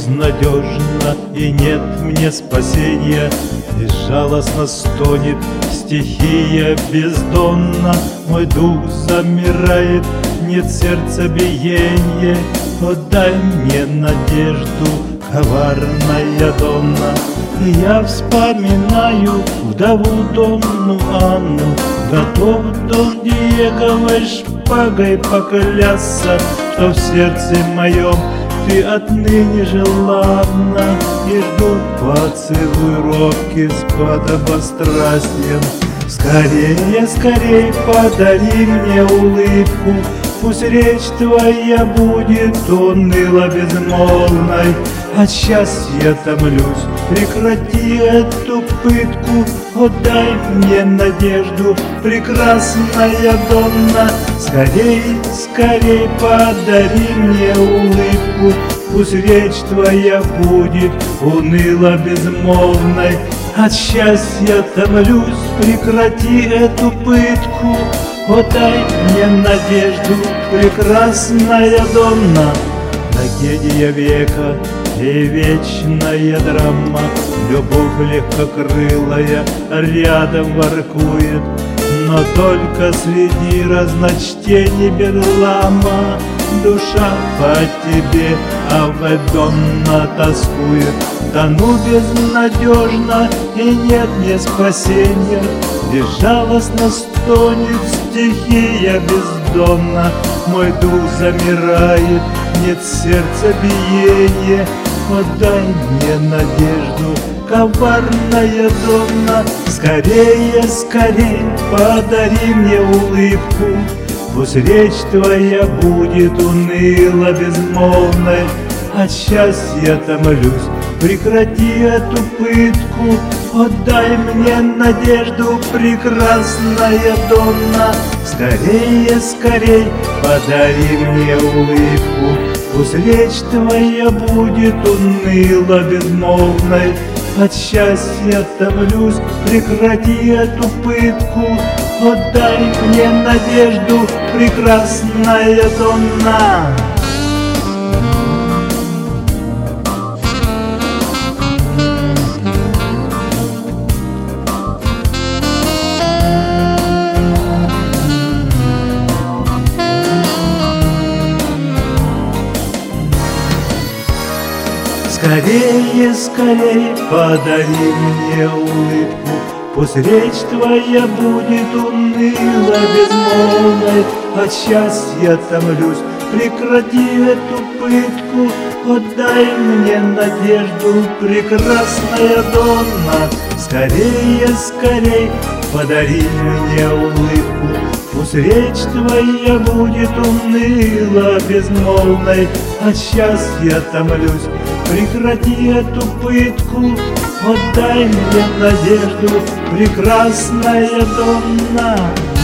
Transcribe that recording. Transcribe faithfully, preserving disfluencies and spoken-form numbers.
безнадежно, и нет мне спасения. Безжалостно стонет стихия бездонна, мой дух замирает, нет сердца биения. О, дай мне надежду, коварная Донна. И я вспоминаю вдову Донну Анну, готов Дон Диеговой шпагой поклясться, что в сердце моем ты отныне желанна. И жду поцелуй робкий с подобострастием. Скорее, скорее подари мне улыбку, пусть речь твоя будет уныло безмолвной. От счастья томлюсь, прекрати эту пытку. О, дай мне надежду, прекрасная Донна. Скорей, скорей подари мне улыбку, пусть речь твоя будет уныло безмолвной. От счастья томлюсь, прекрати эту пытку. О, дай мне надежду, прекрасная Донна. Трагедия века и вечная драма, любовь легкокрылая рядом воркует, но только среди разночтений бедлама душа по тебе, Аве Донна, тоскует. Тону безнадежно, и нет мне спасения, безжалостно стонет стихия бездонна. Мой дух замирает, нет сердца биения. О, дай мне надежду, коварная Донна. Скорее, скорее подари мне улыбку, пусть речь твоя будет уныло безмолвной. От счастья томлюсь, прекрати эту пытку. О, дай мне надежду, прекрасная Донна. Скорее, скорей подари мне улыбку, пусть речь твоя будет уныло безмолвной. От счастья томлюсь, прекрати эту пытку. О, дай мне надежду, прекрасная Донна. Скорее, скорее подари мне улыбку, пусть речь твоя будет уныло безмолвной. От счастья томлюсь, прекрати эту пытку. Отдай мне надежду, прекрасная Донна. Скорее, скорей подари мне улыбку, пусть речь твоя будет уныло безмолвной. От счастья томлюсь, прекрати эту пытку. Отдай мне надежду, прекрасная Донна.